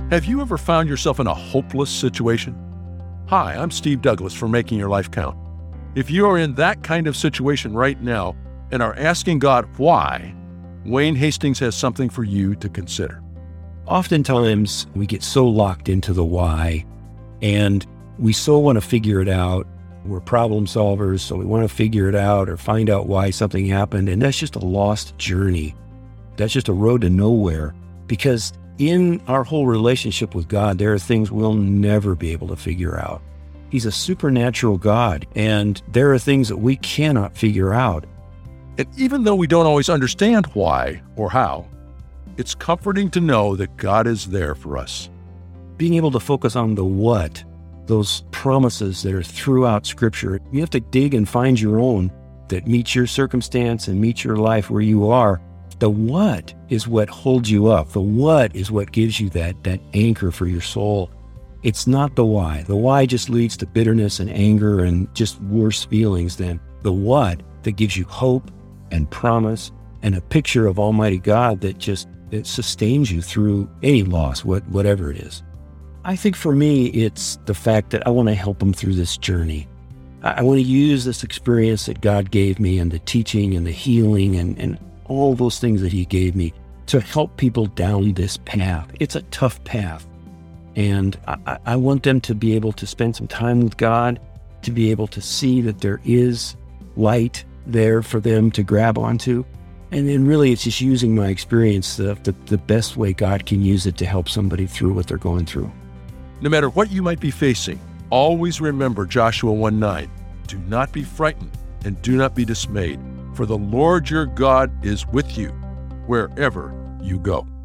Have you ever found yourself in a hopeless situation? Hi, I'm Steve Douglas for Making Your Life Count. If you are in that kind of situation right now and are asking God why, Wayne Hastings has something for you to consider. Oftentimes, we get so locked into the why, and we so want to figure it out. We're problem solvers, so we want to figure it out or find out why something happened, and that's just a lost journey. That's just a road to nowhere, because in our whole relationship with God, there are things we'll never be able to figure out. He's a supernatural God, and there are things that we cannot figure out. And even though we don't always understand why or how, it's comforting to know that God is there for us. Being able to focus on the what, those promises that are throughout Scripture, you have to dig and find your own that meets your circumstance and meets your life where you are. The what is what holds you up. The what is what gives you that anchor for your soul. It's not the why. The why just leads to bitterness and anger and just worse feelings than the what that gives you hope and promise and a picture of Almighty God that it sustains you through any loss, whatever it is. I think for me, it's the fact that I want to help them through this journey. I want to use this experience that God gave me and the teaching and the healing and all those things that He gave me to help people down this path. It's a tough path. And I want them to be able to spend some time with God, to be able to see that there is light there for them to grab onto. And then really it's just using my experience the best way God can use it to help somebody through what they're going through. No matter what you might be facing, always remember Joshua 1:9. Do not be frightened and do not be dismayed, for the Lord your God is with you wherever you go.